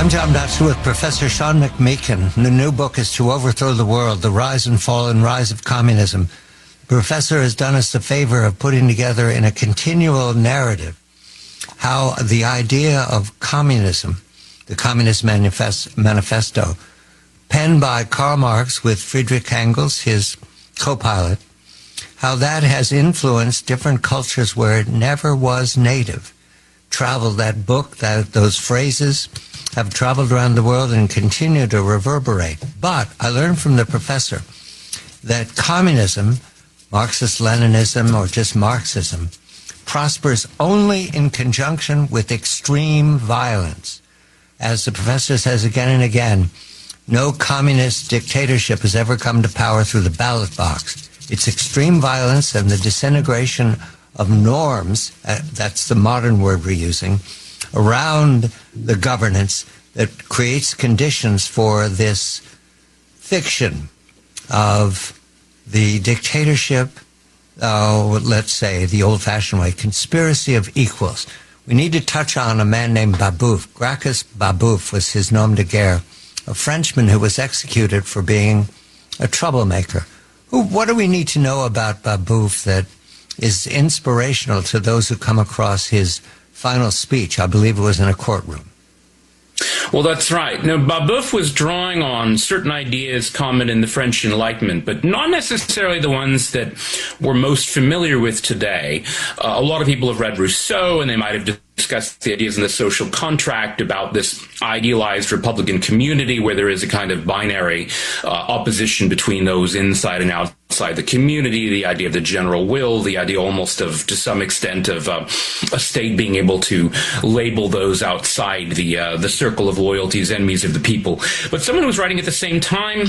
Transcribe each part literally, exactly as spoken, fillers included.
I'm Tom Dutcher with Professor Sean McMeekin. The new book is To Overthrow the World, The Rise and Fall and Rise of Communism. The professor has done us the favor of putting together in a continual narrative how the idea of communism, the Communist Manifest- Manifesto, penned by Karl Marx with Friedrich Engels, his co-pilot, how that has influenced different cultures where it never was native. Traveled that book, that those phrases have traveled around the world and continue to reverberate. But I learned from the professor that communism, Marxist-Leninism, or just Marxism, prospers only in conjunction with extreme violence. As the professor says again and again, no communist dictatorship has ever come to power through the ballot box. It's extreme violence and the disintegration of norms, uh, that's the modern word we're using, around the governance that creates conditions for this fiction of the dictatorship, uh, let's say, the old-fashioned way, conspiracy of equals. We need to touch on a man named Babeuf. Gracchus Babeuf was his nom de guerre, a Frenchman who was executed for being a troublemaker. Who, what do we need to know about Babeuf that is inspirational to those who come across his final speech? I believe it was in a courtroom. Well, that's right. Now, Babeuf was drawing on certain ideas common in the French Enlightenment, but not necessarily the ones that we're most familiar with today. Uh, a lot of people have read Rousseau, and they might have discussed the ideas in the social contract about this idealized Republican community where there is a kind of binary uh, opposition between those inside and outside the community, the idea of the general will, the idea almost of, to some extent, of uh, a state being able to label those outside the uh, the circle of loyalties, enemies of the people. But someone who was writing at the same time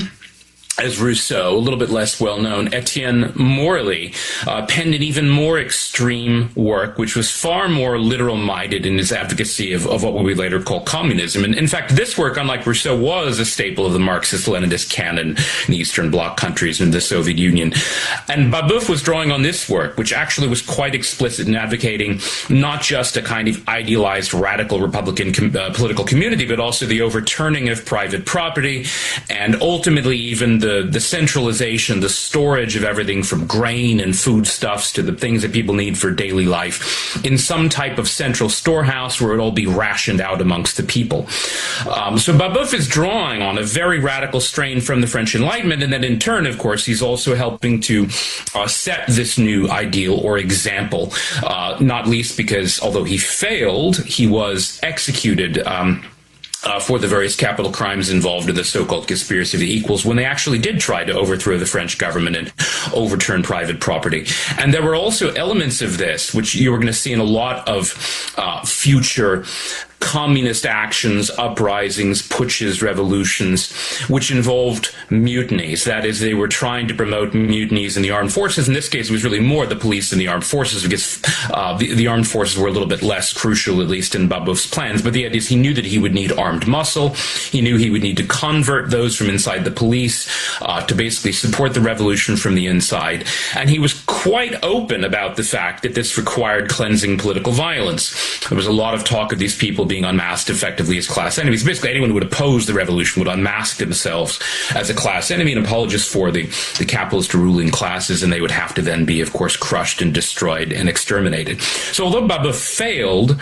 as Rousseau, a little bit less well-known, Etienne Morley, uh, penned an even more extreme work, which was far more literal-minded in his advocacy of, of what we would later call communism. And in fact, this work, unlike Rousseau, was a staple of the Marxist-Leninist canon in the Eastern Bloc countries and the Soviet Union. And Babeuf was drawing on this work, which actually was quite explicit in advocating not just a kind of idealized radical Republican com- uh, political community, but also the overturning of private property and ultimately even The, the centralization, the storage of everything from grain and foodstuffs to the things that people need for daily life in some type of central storehouse where it all be rationed out amongst the people. Um, so Babeuf is drawing on a very radical strain from the French Enlightenment, and then in turn, of course, he's also helping to uh, set this new ideal or example, uh, not least because although he failed, he was executed um, Uh, for the various capital crimes involved in the so-called conspiracy of the equals when they actually did try to overthrow the French government and overturn private property. And there were also elements of this, which you were going to see in a lot of uh, future communist actions, uprisings, putsches, revolutions, which involved mutinies. That is, they were trying to promote mutinies in the armed forces. In this case, it was really more the police than the armed forces, because uh, the, the armed forces were a little bit less crucial, at least in Babeuf's plans. But the idea is he knew that he would need armed muscle. He knew he would need to convert those from inside the police uh, to basically support the revolution from the inside. And he was quite open about the fact that this required cleansing political violence. There was a lot of talk of these people being being unmasked effectively as class enemies. Basically, anyone who would oppose the revolution would unmask themselves as a class enemy and apologists for the, the capitalist ruling classes, and they would have to then be, of course, crushed and destroyed and exterminated. So although Babeuf failed,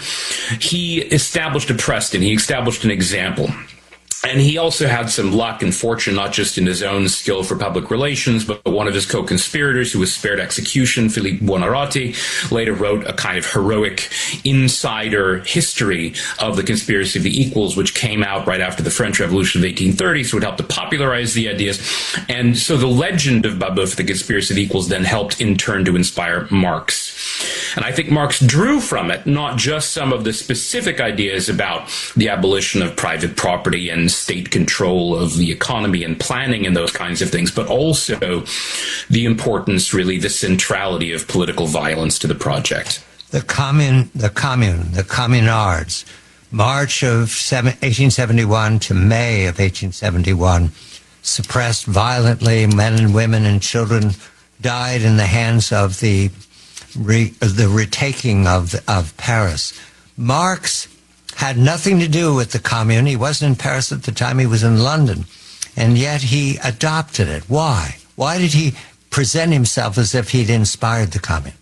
he established a precedent. He established an example. And he also had some luck and fortune, not just in his own skill for public relations, but one of his co-conspirators who was spared execution, Philippe Buonarroti, later wrote a kind of heroic insider history of the conspiracy of the equals, which came out right after the French Revolution of eighteen thirty, so it helped to popularize the ideas. And so the legend of Babeuf, the conspiracy of the equals, then helped in turn to inspire Marx. And I think Marx drew from it not just some of the specific ideas about the abolition of private property and state control of the economy and planning and those kinds of things, but also the importance, really, the centrality of political violence to the project. The commune, the commune, the communards, March of eighteen seventy-one to May of eighteen seventy-one, suppressed violently. Men and women and children died in the hands of the re, the retaking of of Paris. Marx had nothing to do with the Commune. He wasn't in Paris at the time. He was in London. And yet he adopted it. Why? Why did he present himself as if he'd inspired the Commune?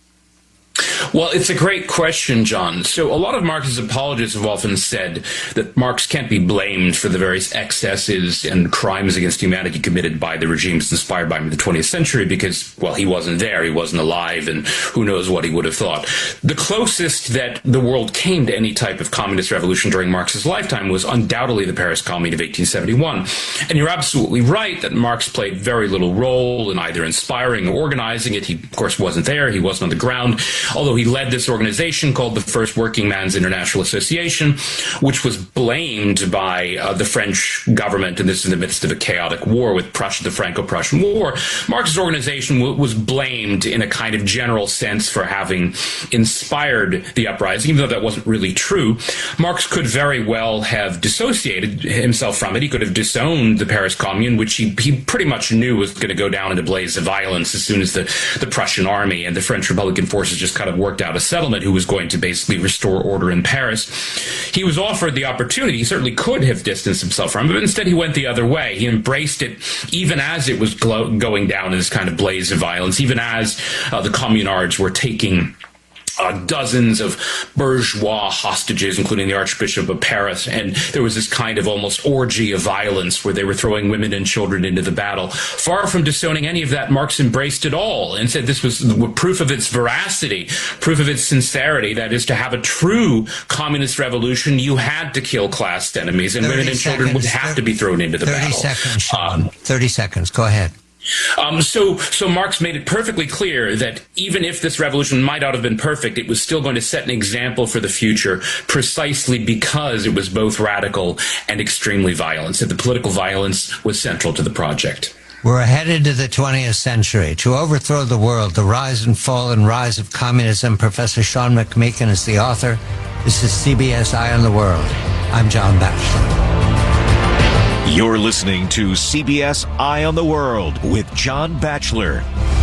Well, it's a great question, John. So a lot of Marx's apologists have often said that Marx can't be blamed for the various excesses and crimes against humanity committed by the regimes inspired by him in the twentieth century because, well, he wasn't there, he wasn't alive, and who knows what he would have thought. The closest that the world came to any type of communist revolution during Marx's lifetime was undoubtedly the Paris Commune of eighteen seventy-one. And you're absolutely right that Marx played very little role in either inspiring or organizing it. He, of course, wasn't there, he wasn't on the ground, although he led this organization called the First Working Man's International Association, which was blamed by uh, the French government, and this in the midst of a chaotic war with Prussia, the Franco-Prussian War. Marx's organization w- was blamed in a kind of general sense for having inspired the uprising, even though that wasn't really true. Marx could very well have dissociated himself from it. He could have disowned the Paris Commune, which he, he pretty much knew was going to go down in a blaze of violence as soon as the, the Prussian army and the French Republican forces just kind of worked out a settlement who was going to basically restore order in Paris. He was offered the opportunity, he certainly could have distanced himself from it, but instead he went the other way. He embraced it even as it was glo- going down in this kind of blaze of violence, even as uh, the communards were taking Uh, dozens of bourgeois hostages, including the Archbishop of Paris, and there was this kind of almost orgy of violence where they were throwing women and children into the battle. Far from disowning any of that, Marx embraced it all and said this was proof of its veracity, proof of its sincerity. That is, to have a true communist revolution, you had to kill class enemies, and women and seconds, children would have to be thrown into the thirty battle. Seconds, Sean. Um, thirty seconds. Go ahead. Um, so, so Marx made it perfectly clear that even if this revolution might not have been perfect, it was still going to set an example for the future precisely because it was both radical and extremely violent. So the political violence was central to the project. We're headed to the twentieth century. To overthrow the world, the rise and fall and rise of communism. Professor Sean McMeekin is the author. This is C B S Eye on the World. I'm John Batchelor. You're listening to C B S Eye on the World with John Batchelor.